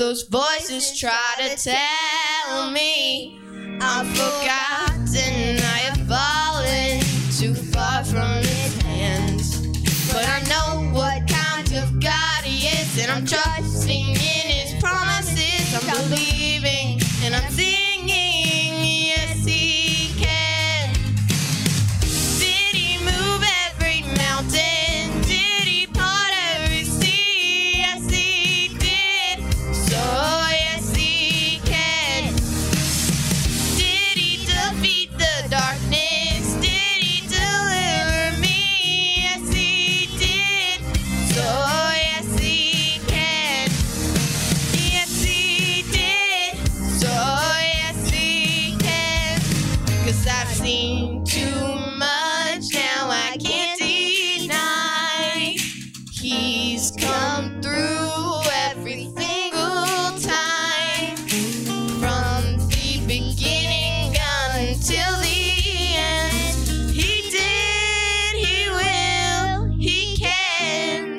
those voices try to tell me I'm forgotten, I have fallen too far from his hands. But I know what kind of God he is, and I'm trusting in his promises. I'm believing and I'm singing, yes he can. Did he move every mountain? Did he part every sea? Yes he did, so yes he can. Did he defeat the darkness? Did he deliver me? Yes he did, so yes he can. Yes he did, so yes he can. 'Cause I've seen too much, now I can't deny. He's come through every single time, from the beginning until the end. He did, he will, he can.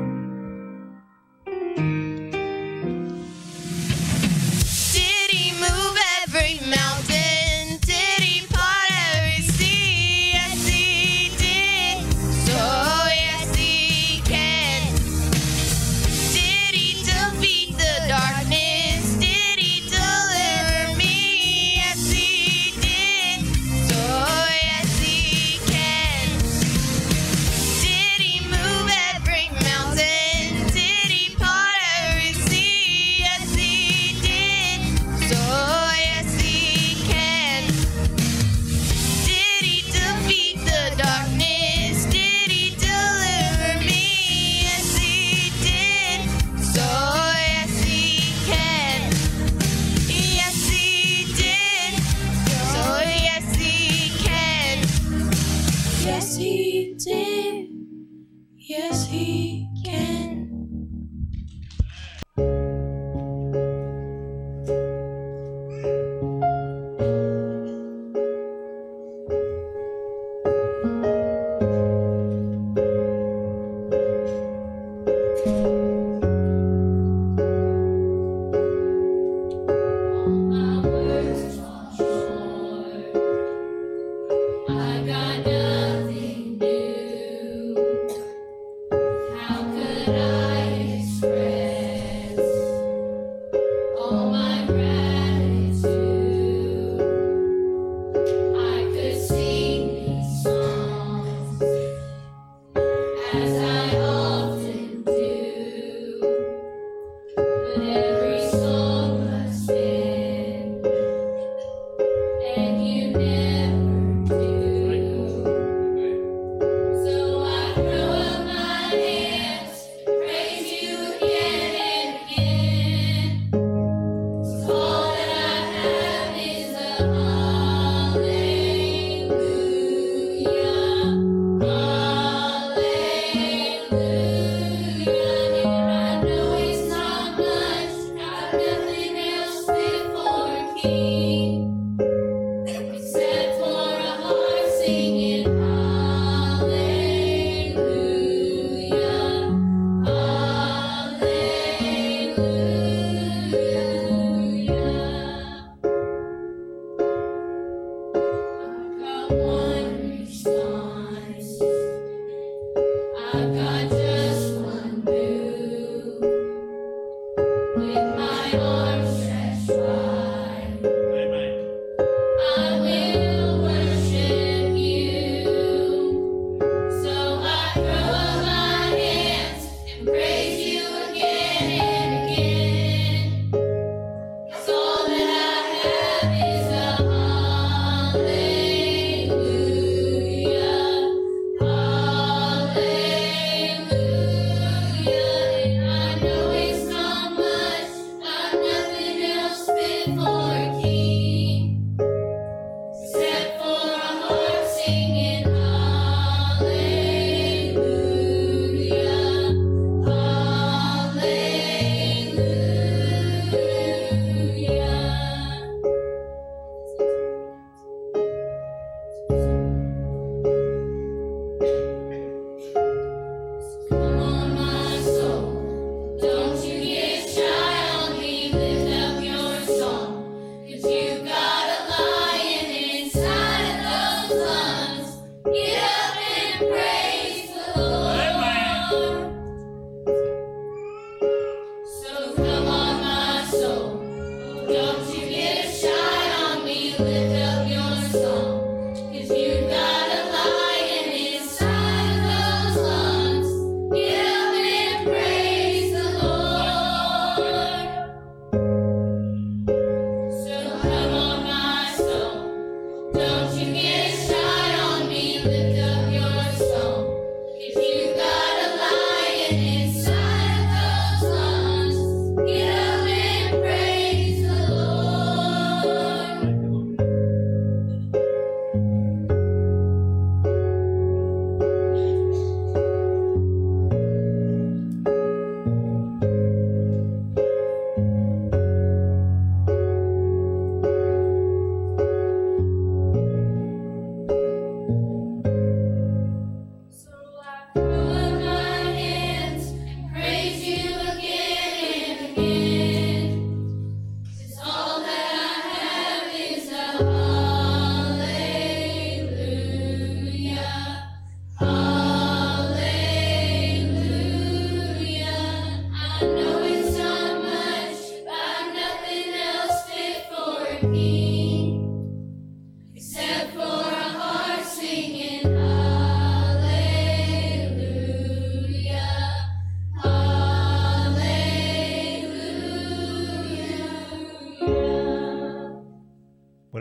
Did he move every mountain? Did he part every sea? Yes he did, so yes he can. Did he defeat the darkness? Did he deliver me? Yes he did, so yes he can. Did he move every mountain? Did he part every sea? Yes he did, so yes he can. Did he defeat the darkness? Did he deliver me? Yes he did, so yes he can. Yes he did, so yes he can. Yes he did, yes he can. I got nothing new. How could I express all my gratitude? I could sing these songs as I often do, but every song must end, and you never do. So I throw up my hands, praise you again and again. 'Cause all that I have is a hallelujah, hallelujah. And I know it's not much, I've nothing else fit for a king, except for a heart singing hallelujah, hallelujah. I've got one response, I've got just one move, with my arms stretched wide. I will worship you. So I throw up my hands and praise you again and again. 'Cause all that I have is a hallelujah,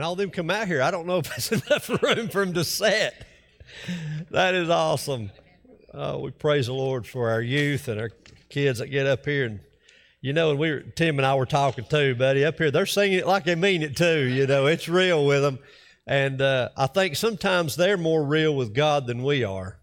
all them come out here, I don't know if there's enough room for them to sit. That is awesome. We praise the Lord for our youth and our kids that get up here. And, you know, and Tim and I were talking too, buddy, up here. They're singing it like they mean it too. You know, it's real with them. And I think sometimes they're more real with God than we are.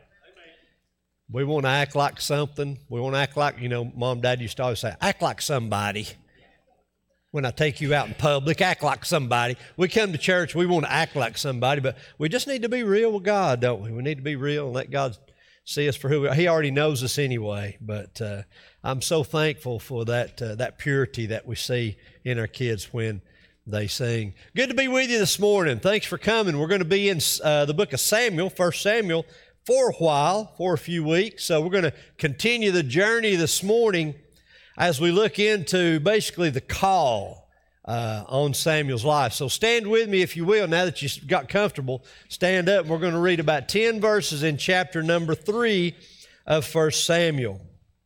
We want to act like something. We want to act like, you know, Mom, Dad used to always say, act like somebody. When I take you out in public, act like somebody. We come to church, we want to act like somebody, but we just need to be real with God, don't we? We need to be real and let God see us for who we are. He already knows us anyway, but I'm so thankful for that purity that we see in our kids when they sing. Good to be with you this morning. Thanks for coming. We're going to be in the book of Samuel, 1 Samuel, for a few weeks. So we're going to continue the journey this morning as we look into basically the call on Samuel's life. So stand with me if you will. Now that you got comfortable, stand up and we're going to read about 10 verses in chapter number 3 of 1 Samuel.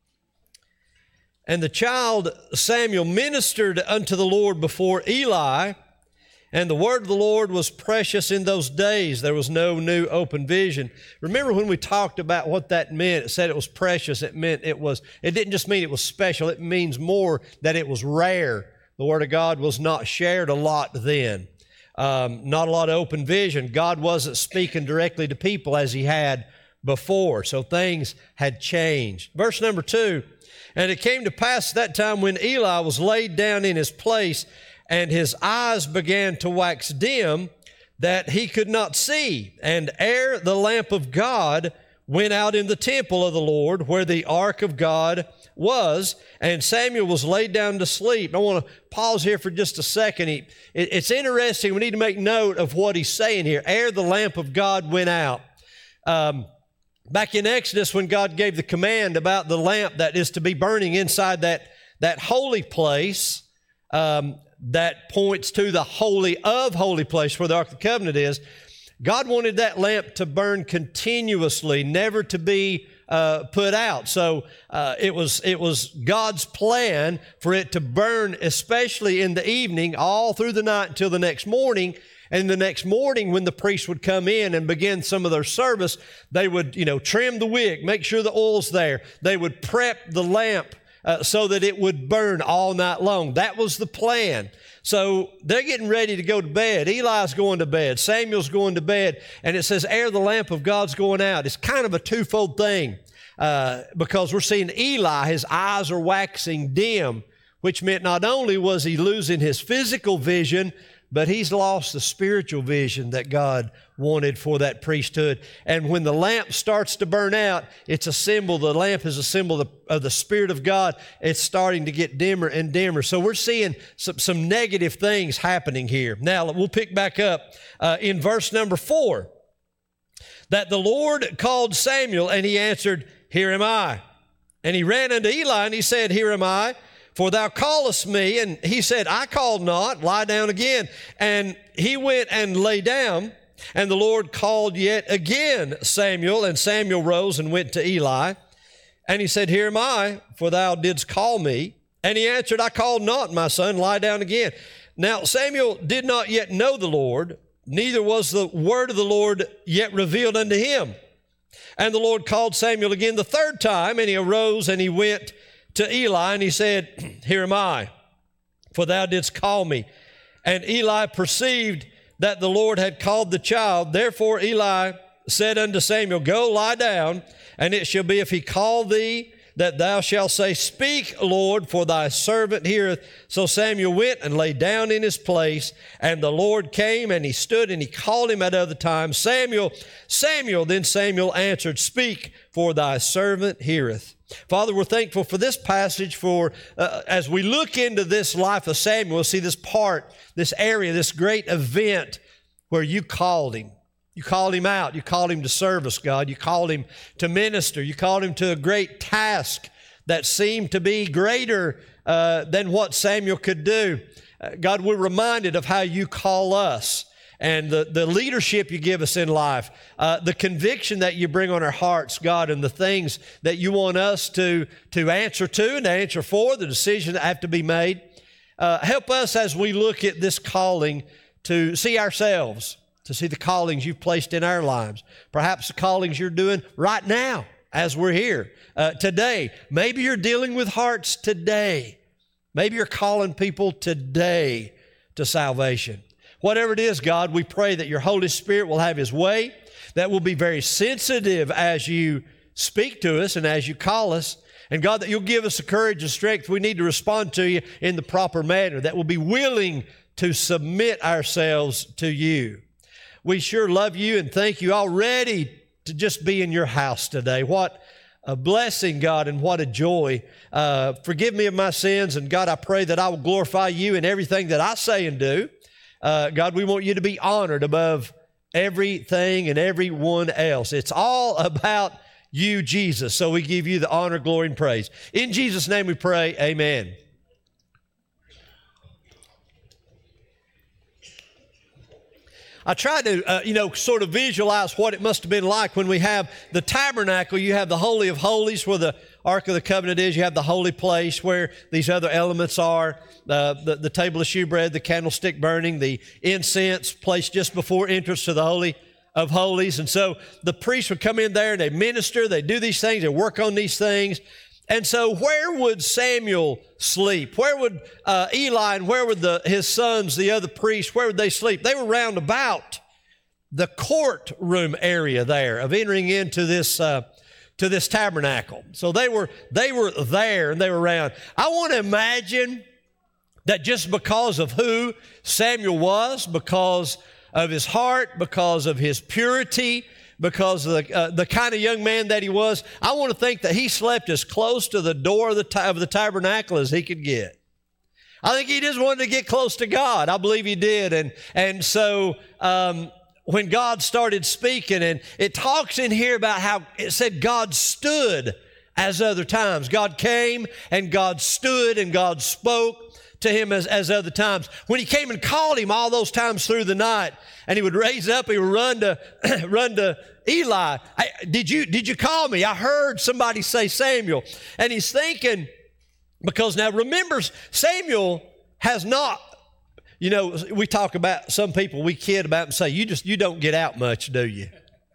And the child Samuel ministered unto the Lord before Eli, and the word of the Lord was precious in those days. There was no new open vision. Remember when we talked about what that meant? It said it was precious. It meant it didn't just mean it was special. It means more that it was rare. The word of God was not shared a lot then. Not a lot of open vision. God wasn't speaking directly to people as he had before. So things had changed. Verse number 2, and it came to pass that time when Eli was laid down in his place, and his eyes began to wax dim, that he could not see. And ere the lamp of God went out in the temple of the Lord, where the ark of God was, and Samuel was laid down to sleep. I want to pause here for just a second. It's interesting. We need to make note of what he's saying here. Ere the lamp of God went out. Back in Exodus, when God gave the command about the lamp that is to be burning inside that holy place, that points to the holy of holy place where the Ark of the Covenant is. God wanted that lamp to burn continuously, never to be put out. So it was God's plan for it to burn, especially in the evening, all through the night until the next morning. And the next morning, when the priest would come in and begin some of their service, they would, trim the wick, make sure the oil's there. They would prep the lamp so that it would burn all night long. That was the plan. So they're getting ready to go to bed. Eli's going to bed. Samuel's going to bed. And it says, ere the lamp of God's going out. It's kind of a twofold thing because we're seeing Eli, his eyes are waxing dim, which meant not only was he losing his physical vision, but he's lost the spiritual vision that God wanted for that priesthood. And when the lamp starts to burn out, it's a symbol. The lamp is a symbol of the Spirit of God. It's starting to get dimmer and dimmer. So we're seeing some negative things happening here. Now, we'll pick back up in verse number 4. That the Lord called Samuel, and he answered, Here am I. And he ran unto Eli, and he said, Here am I. For thou callest me. And he said, I called not, lie down again. And he went and lay down, and the Lord called yet again Samuel. And Samuel rose and went to Eli. And he said, Here am I, for thou didst call me. And he answered, I called not, my son, lie down again. Now Samuel did not yet know the Lord, neither was the word of the Lord yet revealed unto him. And the Lord called Samuel again the third time, and he arose and he went to Eli, and he said, Here am I, for thou didst call me. And Eli perceived that the Lord had called the child. Therefore Eli said unto Samuel, Go lie down, and it shall be if he call thee, that thou shalt say, Speak, Lord, for thy servant heareth. So Samuel went and lay down in his place, and the Lord came, and he stood, and he called him at other times, Samuel, Samuel. Then Samuel answered, Speak, for thy servant heareth. Father, we're thankful for this passage, for as we look into this life of Samuel, we'll see this part, this area, this great event where you called him. You called him out. You called him to service, God. You called him to minister. You called him to a great task that seemed to be greater than what Samuel could do. God, we're reminded of how you call us and the leadership you give us in life, the conviction that you bring on our hearts, God, and the things that you want us to answer to and to answer for, the decisions that have to be made. Help us as we look at this calling to see ourselves, to see the callings you've placed in our lives, perhaps the callings you're doing right now as we're here today. Maybe you're dealing with hearts today. Maybe you're calling people today to salvation. Whatever it is, God, we pray that your Holy Spirit will have His way, that we'll be very sensitive as you speak to us and as you call us. And God, that you'll give us the courage and strength we need to respond to you in the proper manner, that we'll be willing to submit ourselves to you. We sure love you and thank you already to just be in your house today. What a blessing, God, and what a joy. Forgive me of my sins, and God, I pray that I will glorify you in everything that I say and do. God, we want you to be honored above everything and everyone else. It's all about you, Jesus. So we give you the honor, glory, and praise. In Jesus' name we pray, amen. I tried to, sort of visualize what it must have been like when we have the tabernacle. You have the Holy of Holies where the Ark of the Covenant is. You have the holy place where these other elements are, the table of shewbread, the candlestick burning, the incense placed just before entrance to the Holy of Holies. And so the priests would come in there and they minister, they do these things, they work on these things. And so where would Samuel sleep? Where would Eli and where would his sons, the other priests, where would they sleep? They were round about the courtroom area there of entering into this tabernacle. So they were there and they were around. I want to imagine that just because of who Samuel was, because of his heart, because of his purity, because of the kind of young man that he was, I want to think that he slept as close to the door of the tabernacle as he could get. I think he just wanted to get close to God. I believe he did. And so when God started speaking, and it talks in here about how it said God stood as other times. God came and God stood and God spoke to him as other times. When he came and called him all those times through the night, and he would raise up, he would run to Eli. Hey, did you call me? I heard somebody say Samuel. And he's thinking, because now remember, Samuel has not, we talk about some people, we kid about and say, you don't get out much, do you?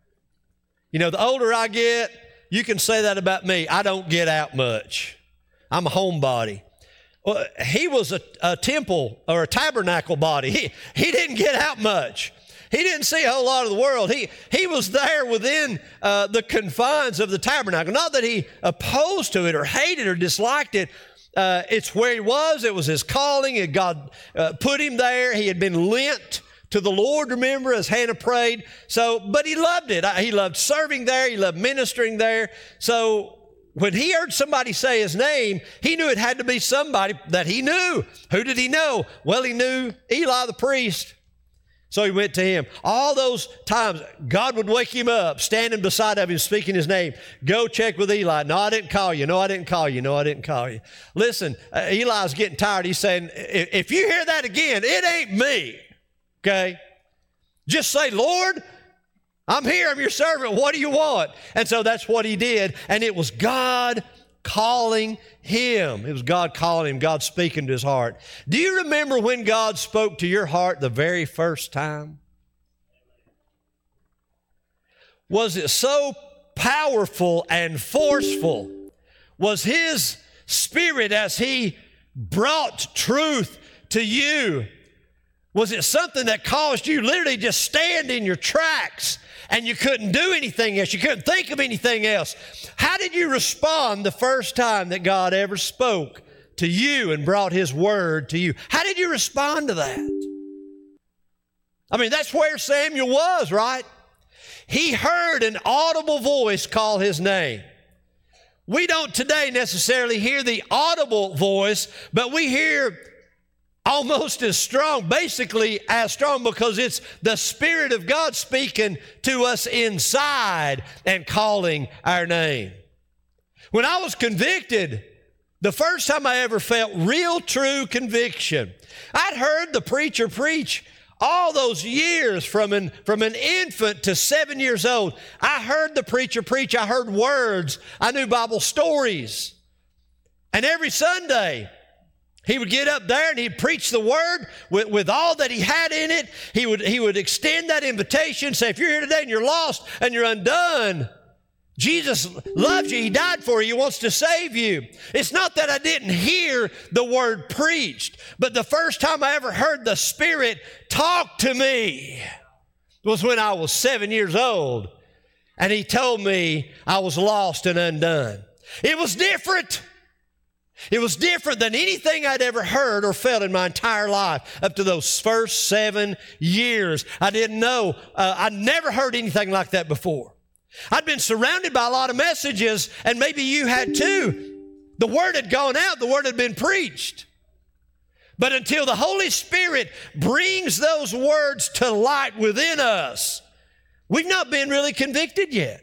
The older I get, you can say that about me. I don't get out much. I'm a homebody. Well, he was a temple or a tabernacle body. He didn't get out much. He didn't see a whole lot of the world. He was there within the confines of the tabernacle. Not that he opposed to it or hated or disliked it. It's where he was. It was his calling, and God put him there. He had been lent to the Lord, remember, as Hannah prayed. But he loved it. He loved serving there. He loved ministering there. So when he heard somebody say his name, he knew it had to be somebody that he knew. Who did he know? Well, he knew Eli the priest. So he went to him. All those times, God would wake him up, standing beside of him, speaking his name. Go check with Eli. No, I didn't call you. No, I didn't call you. No, I didn't call you. Listen, Eli's getting tired. He's saying, if you hear that again, it ain't me. Okay? Just say, Lord, I'm here. I'm your servant. What do you want? And so that's what he did. And it was God calling him. It was God calling him, God speaking to his heart. Do you remember when God spoke to your heart the very first time? Was it so powerful and forceful? Was his spirit as he brought truth to you? Was it something that caused you literally just stand in your tracks and you couldn't do anything else? You couldn't think of anything else. How did you respond the first time that God ever spoke to you and brought his word to you? How did you respond to that? I mean, that's where Samuel was, right? He heard an audible voice call his name. We don't today necessarily hear the audible voice, but we hear almost as strong, basically as strong, because it's the Spirit of God speaking to us inside and calling our name. When I was convicted, the first time I ever felt real, true conviction, I'd heard the preacher preach all those years from an infant to 7 years old. I heard the preacher preach. I heard words. I knew Bible stories. And every Sunday, He would get up there and he'd preach the word with all that he had in it. He would extend that invitation, say, if you're here today and you're lost and you're undone, Jesus loves you. He died for you. He wants to save you. It's not that I didn't hear the word preached, but the first time I ever heard the Spirit talk to me was when I was 7 years old, and he told me I was lost and undone. It was different. It was different than anything I'd ever heard or felt in my entire life up to those first 7 years. I didn't know. I'd never heard anything like that before. I'd been surrounded by a lot of messages, and maybe you had too. The word had gone out. The word had been preached. But until the Holy Spirit brings those words to light within us, we've not been really convicted yet.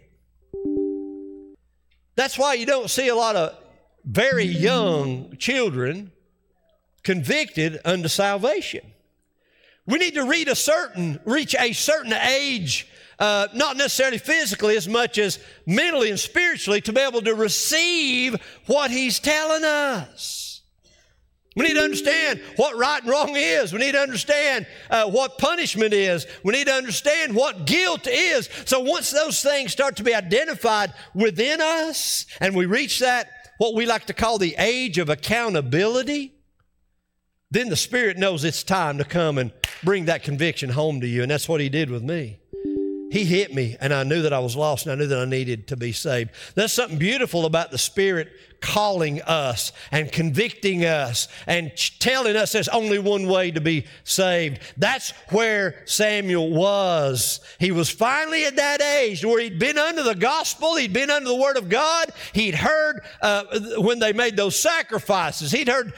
That's why you don't see a lot of very young children convicted unto salvation. We need to reach a certain age, not necessarily physically as much as mentally and spiritually, to be able to receive what he's telling us. We need to understand what right and wrong is. We need to understand what punishment is. We need to understand what guilt is. So once those things start to be identified within us, and we reach that, what we like to call the age of accountability, then the Spirit knows it's time to come and bring that conviction home to you. And that's what he did with me. He hit me, and I knew that I was lost, and I knew that I needed to be saved. There's something beautiful about the Spirit calling us and convicting us and telling us there's only one way to be saved. That's where Samuel was. He was finally at that age where he'd been under the gospel. He'd been under the Word of God. He'd heard when they made those sacrifices. He'd heard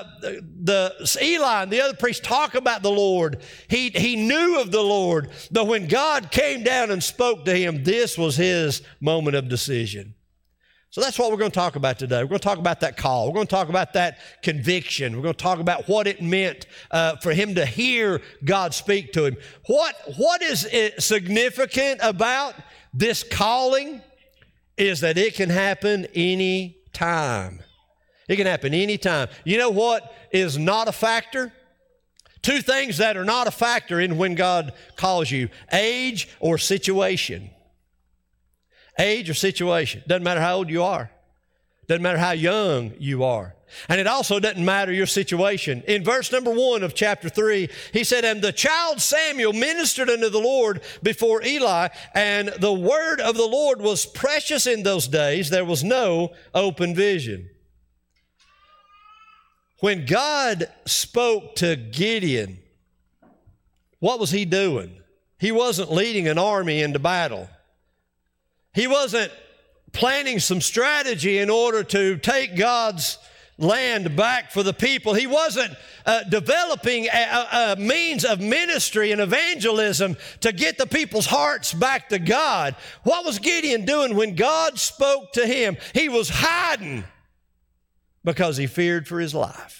the Eli and the other priests talk about the Lord. He knew of the Lord. But when God came down and spoke to him, this was his moment of decision. So that's what we're going to talk about today. We're going to talk about that call. We're going to talk about that conviction. We're going to talk about what it meant for him to hear God speak to him. What is significant about this calling is that it can happen any time. It can happen any time. You know what is not a factor? Two things that are not a factor in when God calls you: age or situation. Age or situation. Doesn't matter how old you are. Doesn't matter how young you are. And it also doesn't matter your situation. In verse number 1 of chapter 3, he said, "And the child Samuel ministered unto the Lord before Eli, and the word of the Lord was precious in those days. There was no open vision." When God spoke to Gideon, what was he doing? He wasn't leading an army into battle. He wasn't planning some strategy in order to take God's land back for the people. He wasn't developing a means of ministry and evangelism to get the people's hearts back to God. What was Gideon doing when God spoke to him? He was hiding because he feared for his life.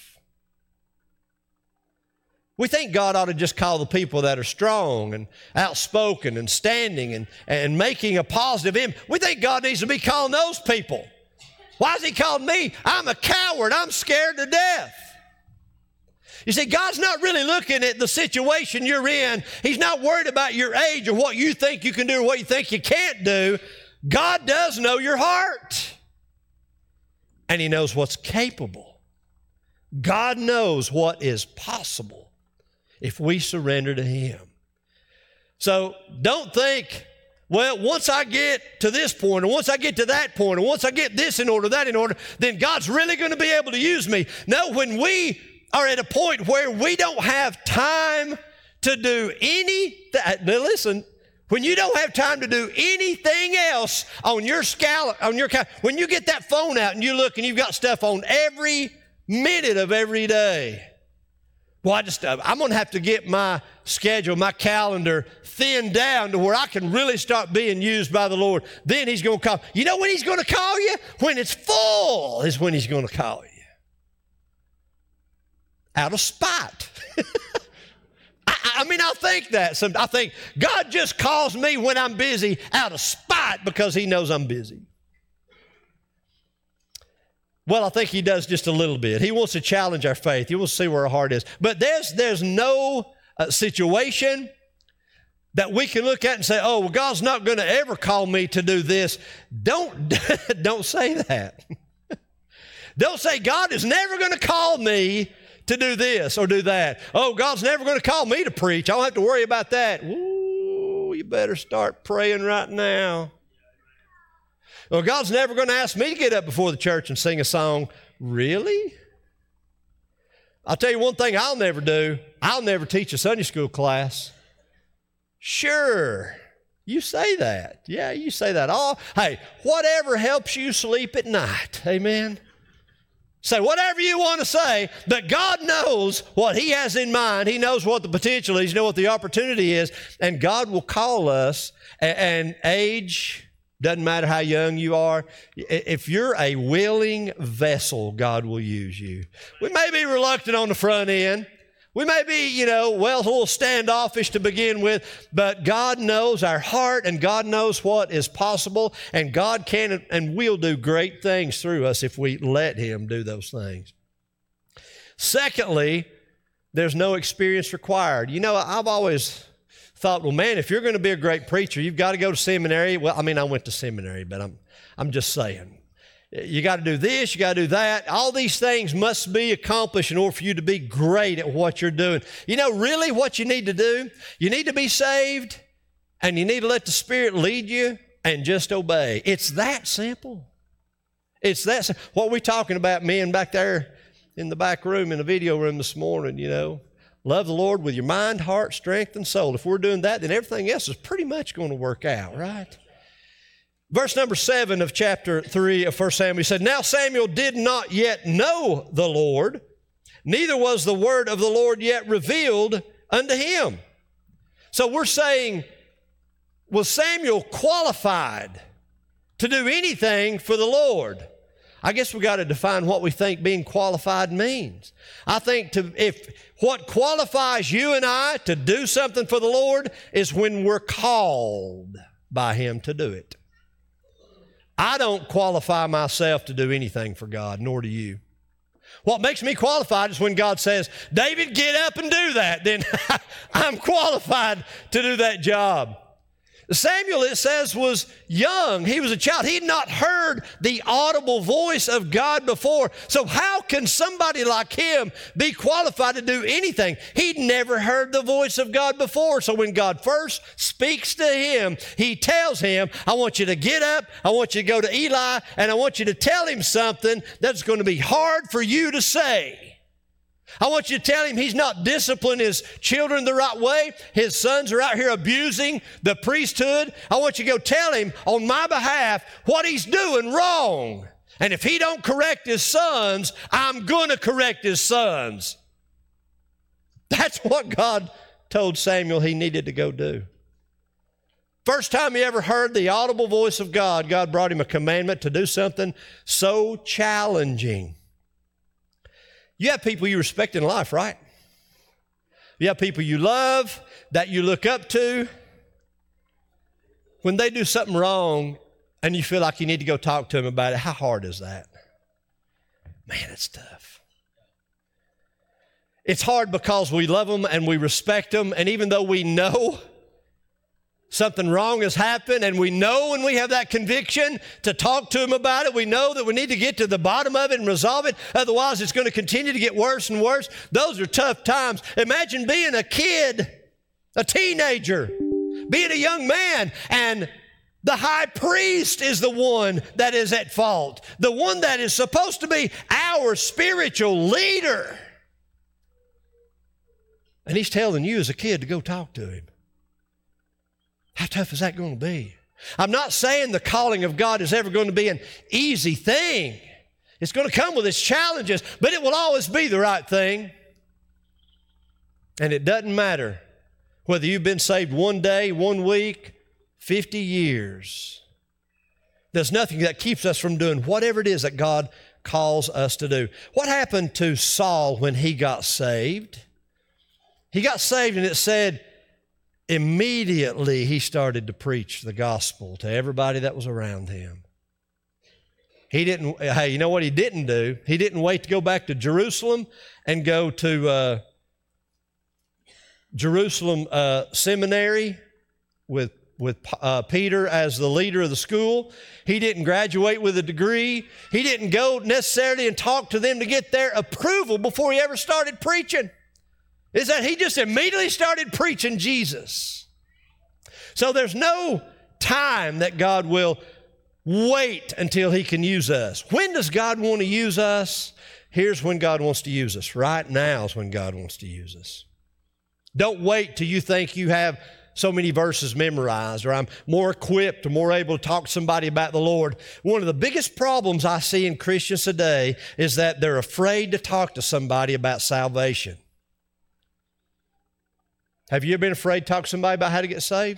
We think God ought to just call the people that are strong and outspoken and standing and making a positive impact. We think God needs to be calling those people. Why is he calling me? I'm a coward. I'm scared to death. You see, God's not really looking at the situation you're in. He's not worried about your age or what you think you can do or what you think you can't do. God does know your heart. And he knows what's capable. God knows what is possible if we surrender to him. So don't think, well, once I get to this point, or once I get to that point, or once I get this in order, that in order, then God's really going to be able to use me. No, when we are at a point where we don't have time to do listen, when you don't have time to do anything else on your when you get that phone out and you look and you've got stuff on every minute of every day. Well, I'm going to have to get my schedule, my calendar thinned down to where I can really start being used by the Lord. Then he's going to call. You know when he's going to call you? When it's full is when he's going to call you. Out of spite. I think that. I think God just calls me when I'm busy out of spite because he knows I'm busy. Well, I think he does just a little bit. He wants to challenge our faith. He wants to see where our heart is. But there's no situation that we can look at and say, oh, well, God's not going to ever call me to do this. Don't say that. Don't say, God is never going to call me to do this or do that. Oh, God's never going to call me to preach. I don't have to worry about that. Ooh, you better start praying right now. Well, God's never going to ask me to get up before the church and sing a song. Really? I'll tell you one thing I'll never do. I'll never teach a Sunday school class. Sure, you say that. Yeah, you say that. Oh, hey, whatever helps you sleep at night. Amen. Say whatever you want to say, but God knows what He has in mind. He knows what the potential is. He knows what the opportunity is, and God will call us. And age, doesn't matter how young you are. If you're a willing vessel, God will use you. We may be reluctant on the front end. We may be, a little standoffish to begin with, but God knows our heart and God knows what is possible, and God can and will do great things through us if we let Him do those things. Secondly, there's no experience required. I've always thought, well, man, if you're going to be a great preacher, you've got to go to seminary. Well, I went to seminary, but I'm just saying. You got to do this, you got to do that. All these things must be accomplished in order for you to be great at what you're doing. Really what you need to do, you need to be saved and you need to let the Spirit lead you and just obey. It's that simple. It's that simple. What we're talking about, men back there in the back room, in the video room this morning, love the Lord with your mind, heart, strength, and soul. If we're doing that, then everything else is pretty much going to work out, right? Verse number 7 of chapter 3 of 1 Samuel said, Now Samuel did not yet know the Lord, neither was the word of the Lord yet revealed unto him. So we're saying, was Samuel qualified to do anything for the Lord? I guess we got to define what we think being qualified means. I think if what qualifies you and I to do something for the Lord is when we're called by Him to do it. I don't qualify myself to do anything for God, nor do you. What makes me qualified is when God says, David, get up and do that. Then I'm qualified to do that job. Samuel, it says, was young. He was a child. He had not heard the audible voice of God before. So how can somebody like him be qualified to do anything? He'd never heard the voice of God before. So when God first speaks to him, He tells him, I want you to get up, I want you to go to Eli, and I want you to tell him something that's going to be hard for you to say. I want you to tell him he's not disciplining his children the right way. His sons are out here abusing the priesthood. I want you to go tell him on my behalf what he's doing wrong. And if he don't correct his sons, I'm going to correct his sons. That's what God told Samuel he needed to go do. First time he ever heard the audible voice of God, God brought him a commandment to do something so challenging. You have people you respect in life, right? You have people you love, that you look up to. When they do something wrong and you feel like you need to go talk to them about it, how hard is that? Man, it's tough. It's hard because we love them and we respect them, and even though we know something wrong has happened, and we know when we have that conviction to talk to them about it, we know that we need to get to the bottom of it and resolve it. Otherwise, it's going to continue to get worse and worse. Those are tough times. Imagine being a kid, a teenager, being a young man, and the high priest is the one that is at fault, the one that is supposed to be our spiritual leader. And he's telling you as a kid to go talk to him. How tough is that going to be? I'm not saying the calling of God is ever going to be an easy thing. It's going to come with its challenges, but it will always be the right thing. And it doesn't matter whether you've been saved one day, 1 week, 50 years. There's nothing that keeps us from doing whatever it is that God calls us to do. What happened to Saul when he got saved? He got saved and it said, immediately he started to preach the gospel to everybody that was around him. He didn't, hey, you know what he didn't do? He didn't wait to go back to Jerusalem and go to Jerusalem seminary with Peter as the leader of the school. He didn't graduate with a degree. He didn't go necessarily and talk to them to get their approval before he ever started preaching. Is that he just immediately started preaching Jesus. So there's no time that God will wait until he can use us. When does God want to use us? Here's when God wants to use us. Right now is when God wants to use us. Don't wait till you think you have so many verses memorized, or I'm more equipped or more able to talk to somebody about the Lord. One of the biggest problems I see in Christians today is that they're afraid to talk to somebody about salvation. Have you ever been afraid to talk to somebody about how to get saved?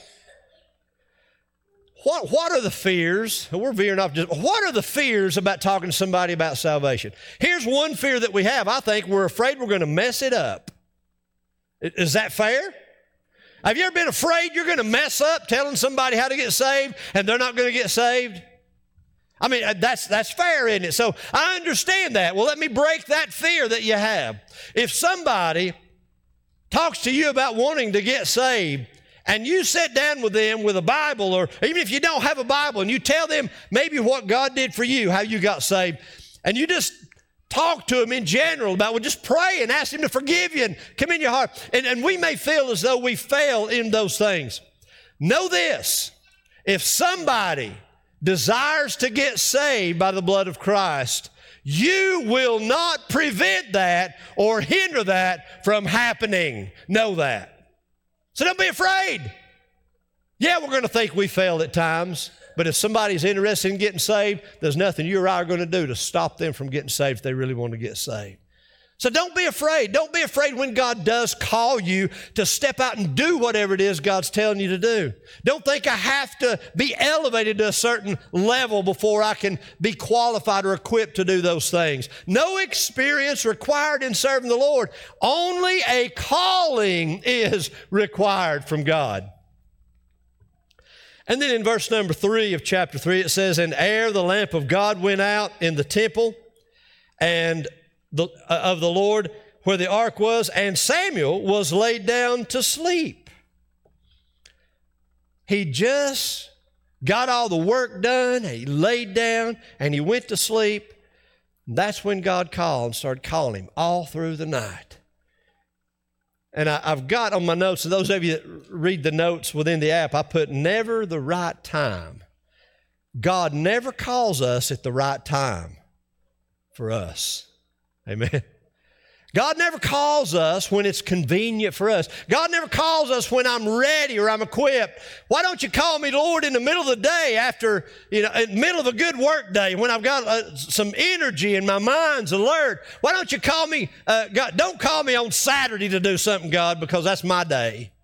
What are the fears? We're veering off. What are the fears about talking to somebody about salvation? Here's one fear that we have. I think we're afraid we're going to mess it up. Is that fair? Have you ever been afraid you're going to mess up telling somebody how to get saved and they're not going to get saved? I mean, that's fair, isn't it? So I understand that. Well, let me break that fear that you have. If somebody talks to you about wanting to get saved, and you sit down with them with a Bible, or even if you don't have a Bible, and you tell them maybe what God did for you, how you got saved, and you just talk to them in general about, well, just pray and ask Him to forgive you and come in your heart. And we may feel as though we fail in those things. Know this, if somebody desires to get saved by the blood of Christ, you will not prevent that or hinder that from happening. Know that. So don't be afraid. Yeah, we're going to think we failed at times, but if somebody's interested in getting saved, there's nothing you or I are going to do to stop them from getting saved if they really want to get saved. So don't be afraid. Don't be afraid when God does call you to step out and do whatever it is God's telling you to do. Don't think I have to be elevated to a certain level before I can be qualified or equipped to do those things. No experience required in serving the Lord. Only a calling is required from God. And then in verse number 3 of chapter 3, it says, "And ere the lamp of God went out in the temple, and of the Lord where the ark was, and Samuel was laid down to sleep." He just got all the work done, he laid down, and he went to sleep. That's when God called and started calling him all through the night. And I've got on my notes, and those of you that read the notes within the app, I put never the right time. God never calls us at the right time for us. Amen. God never calls us when it's convenient for us. God never calls us when I'm ready or I'm equipped. Why don't you call me, Lord, in the middle of the day after, in the middle of a good work day when I've got some energy and my mind's alert? Why don't you call me, God, don't call me on Saturday to do something, God, because that's my day.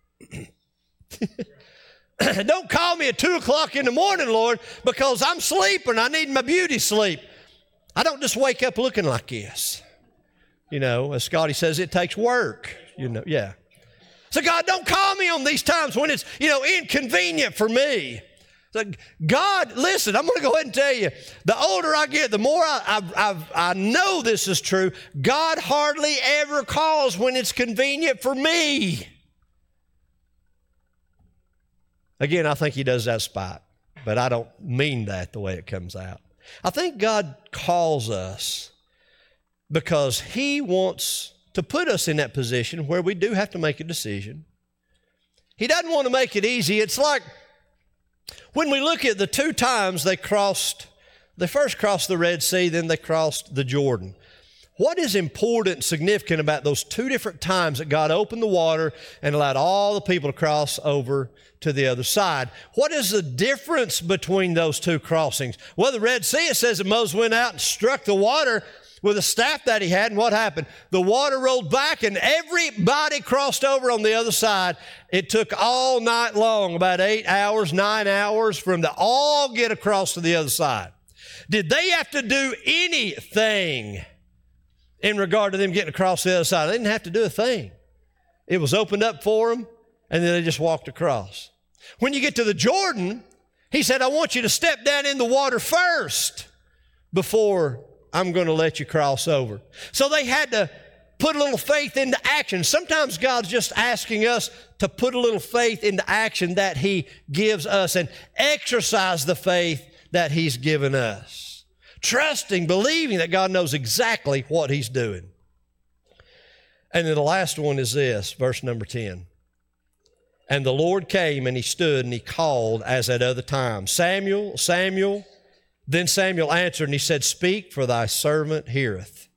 Don't call me at 2 o'clock in the morning, Lord, because I'm sleeping. I need my beauty sleep. I don't just wake up looking like this. As Scotty says, it takes work, yeah. So God, don't call me on these times when it's, inconvenient for me. So God, listen, I'm going to go ahead and tell you, the older I get, the more I know this is true. God hardly ever calls when it's convenient for me. Again, I think He does that spite, but I don't mean that the way it comes out. I think God calls us because He wants to put us in that position where we do have to make a decision. He doesn't want to make it easy. It's like when we look at the 2 times they first crossed the Red Sea, then they crossed the Jordan. What is important, significant about those 2 different times that God opened the water and allowed all the people to cross over to the other side? What is the difference between those 2 crossings? Well, the Red Sea, it says that Moses went out and struck the water with a staff that he had, and what happened? The water rolled back and everybody crossed over on the other side. It took all night long, about 8 hours, 9 hours for them to all get across to the other side. Did they have to do anything in regard to them getting across the other side? They didn't have to do a thing. It was opened up for them, and then they just walked across. When you get to the Jordan, He said, I want you to step down in the water first. before I'm going to let you cross over. So they had to put a little faith into action. Sometimes God's just asking us to put a little faith into action that He gives us and exercise the faith that He's given us. Trusting, believing that God knows exactly what He's doing. And then the last one is this, verse number 10. And the Lord came and He stood and He called as at other times, Samuel, Samuel. Then Samuel answered and he said, Speak, for thy servant heareth.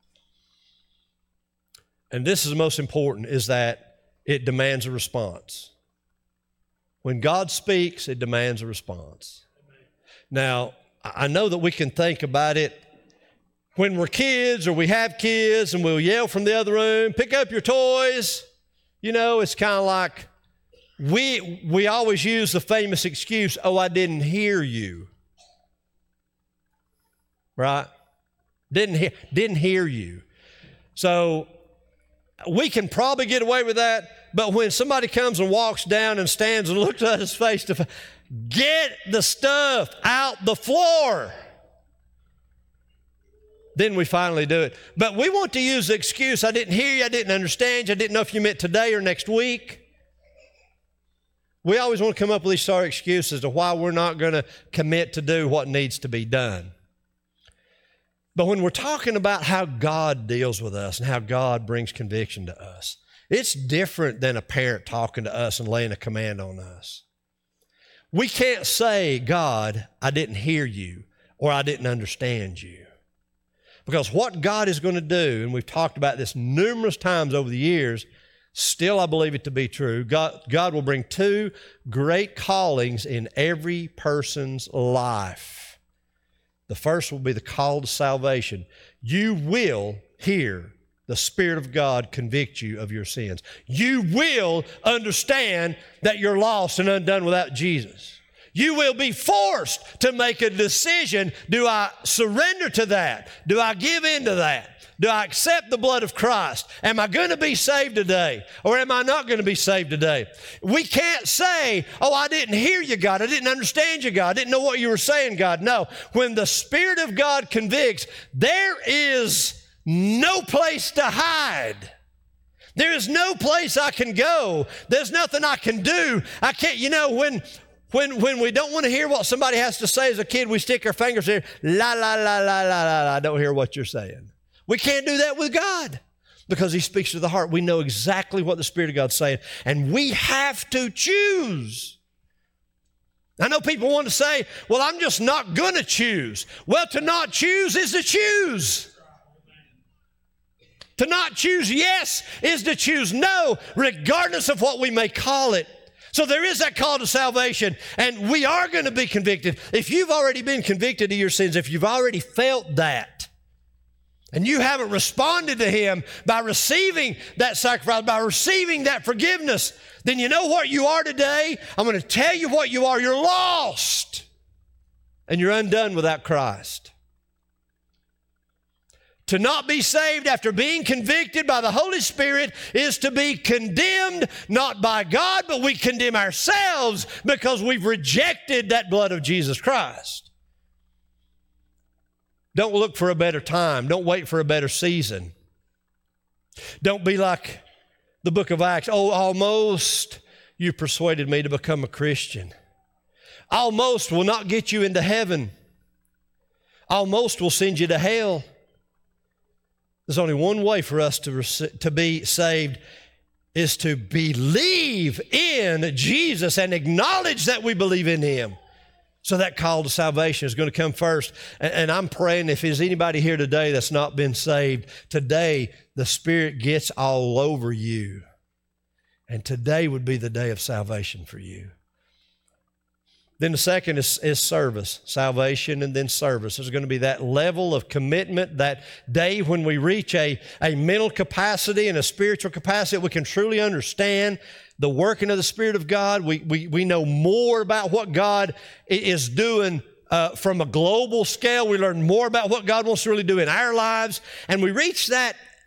And this is the most important, is that it demands a response. When God speaks, it demands a response. Now, I know that we can think about it when we're kids or we have kids and we'll yell from the other room, pick up your toys. You know, it's kind of like we always use the famous excuse, oh, I didn't hear you. Right? Didn't hear you. So we can probably get away with that, but when somebody comes and walks down and stands and looks at us face to face, get the stuff out the floor. Then we finally do it. But we want to use the excuse, I didn't hear you, I didn't understand you, I didn't know if you meant today or next week. We always want to come up with these sorry excuses to why we're not going to commit to do what needs to be done. But when we're talking about how God deals with us and how God brings conviction to us, it's different than a parent talking to us and laying a command on us. We can't say, God, I didn't hear you or I didn't understand you. Because what God is going to do, and we've talked about this numerous times over the years, still I believe it to be true, God will bring two great callings in every person's life. The first will be the call to salvation. You will hear the Spirit of God convict you of your sins. You will understand that you're lost and undone without Jesus. You will be forced to make a decision. Do I surrender to that? Do I give in to that? Do I accept the blood of Christ? Am I going to be saved today? Or am I not going to be saved today? We can't say, oh, I didn't hear you, God. I didn't understand you, God. I didn't know what you were saying, God. No. When the Spirit of God convicts, there is no place to hide. There is no place I can go. There's nothing I can do. I can't, you know, when we don't want to hear what somebody has to say as a kid, we stick our fingers there, la, la, la, la, la, la, I don't hear what you're saying. We can't do that with God because He speaks to the heart. We know exactly what the Spirit of God's saying, and we have to choose. I know people want to say, well, I'm just not going to choose. Well, to not choose is to choose. To not choose yes is to choose no, regardless of what we may call it. So there is that call to salvation, and we are going to be convicted. If you've already been convicted of your sins, if you've already felt that, and you haven't responded to Him by receiving that sacrifice, by receiving that forgiveness, then you know what you are today? I'm going to tell you what you are. You're lost, and you're undone without Christ. To not be saved after being convicted by the Holy Spirit is to be condemned, not by God, but we condemn ourselves because we've rejected that blood of Jesus Christ. Don't look for a better time. Don't wait for a better season. Don't be like the book of Acts. Oh, almost you persuaded me to become a Christian. Almost will not get you into heaven. Almost will send you to hell. There's only one way for us to be saved, is to believe in Jesus and acknowledge that we believe in Him. So that call to salvation is going to come first. And I'm praying if there's anybody here today that's not been saved, today the Spirit gets all over you. And today would be the day of salvation for you. Then the second is service, salvation and then service. There's going to be that level of commitment, that day when we reach a mental capacity and a spiritual capacity, we can truly understand the working of the Spirit of God. We know more about what God is doing from a global scale. We learn more about what God wants to really do in our lives. And we reach that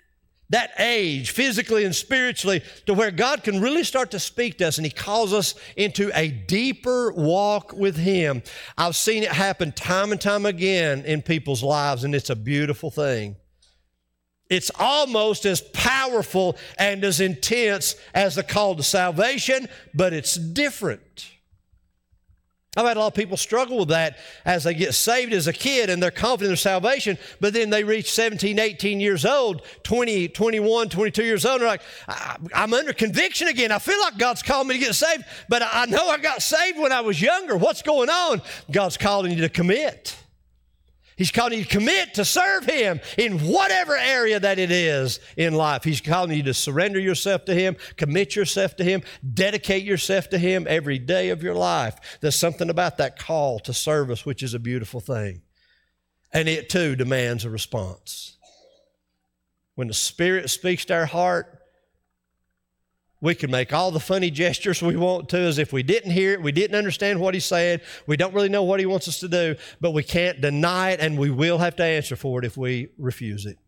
that age, physically and spiritually, to where God can really start to speak to us, and He calls us into a deeper walk with Him. I've seen it happen time and time again in people's lives, and it's a beautiful thing. It's almost as powerful and as intense as the call to salvation, but it's different. I've had a lot of people struggle with that as they get saved as a kid and they're confident in their salvation, but then they reach 17, 18 years old, 20, 21, 22 years old, and they're like, I'm under conviction again. I feel like God's calling me to get saved, but I know I got saved when I was younger. What's going on? God's calling you to commit. He's calling you to commit to serve Him in whatever area that it is in life. He's calling you to surrender yourself to Him, commit yourself to Him, dedicate yourself to Him every day of your life. There's something about that call to service which is a beautiful thing. And it too demands a response. When the Spirit speaks to our heart, we can make all the funny gestures we want to as if we didn't hear it, we didn't understand what He's saying, we don't really know what He wants us to do, but we can't deny it, and we will have to answer for it if we refuse it.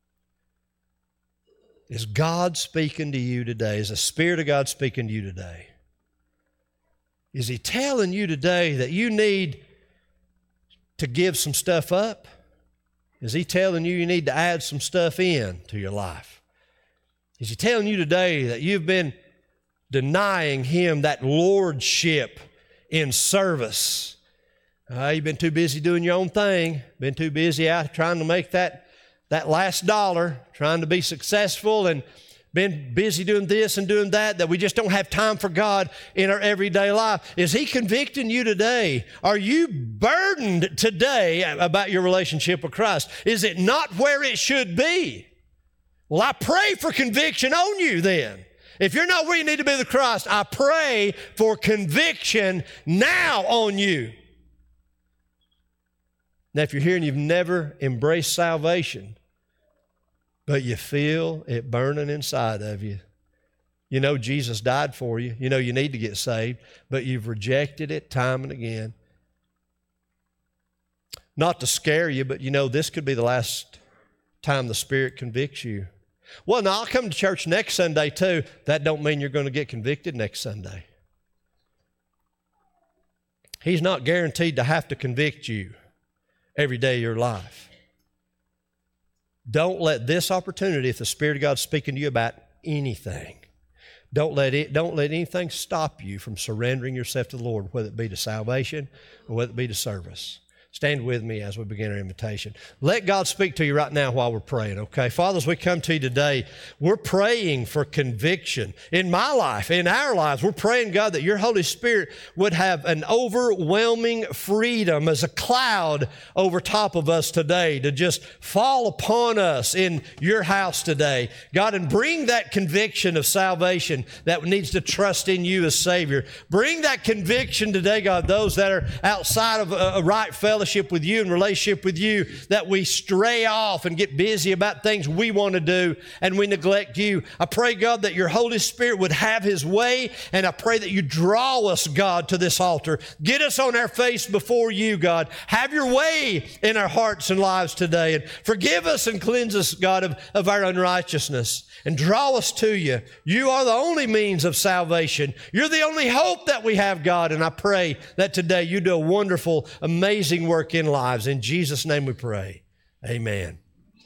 Is God speaking to you today? Is the Spirit of God speaking to you today? Is He telling you today that you need to give some stuff up? Is He telling you need to add some stuff in to your life? Is He telling you today that you've been denying Him that lordship in service? You've been too busy doing your own thing, been too busy out trying to make that last dollar, trying to be successful, and been busy doing this and doing that we just don't have time for God in our everyday life. Is He convicting you today? Are you burdened today about your relationship with Christ? Is it not where it should be? Well, I pray for conviction on you then. If you're not where you need to be with Christ, I pray for conviction now on you. Now, if you're here and you've never embraced salvation, but you feel it burning inside of you, you know Jesus died for you, you know you need to get saved, but you've rejected it time and again. Not to scare you, but you know this could be the last time the Spirit convicts you. Well, now I'll come to church next Sunday too. That don't mean you're going to get convicted next Sunday. He's not guaranteed to have to convict you every day of your life. Don't let this opportunity, if the Spirit of God's speaking to you about anything, don't let anything stop you from surrendering yourself to the Lord, whether it be to salvation or whether it be to service. Stand with me as we begin our invitation. Let God speak to you right now while we're praying, okay? Father, as we come to you today, we're praying for conviction in my life, in our lives. We're praying, God, that your Holy Spirit would have an overwhelming freedom as a cloud over top of us today to just fall upon us in your house today. God, and bring that conviction of salvation that needs to trust in you as Savior. Bring that conviction today, God, those that are outside of a right fellowship with you and relationship with you, that we stray off and get busy about things we want to do and we neglect you. I pray, God, that your Holy Spirit would have His way, and I pray that you draw us, God, to this altar. Get us on our face before you, God. Have your way in our hearts and lives today, and forgive us and cleanse us, God, of our unrighteousness, and draw us to you. You are the only means of salvation. You're the only hope that we have, God, and I pray that today you do a wonderful, amazing work in lives. In Jesus' name we pray. Amen.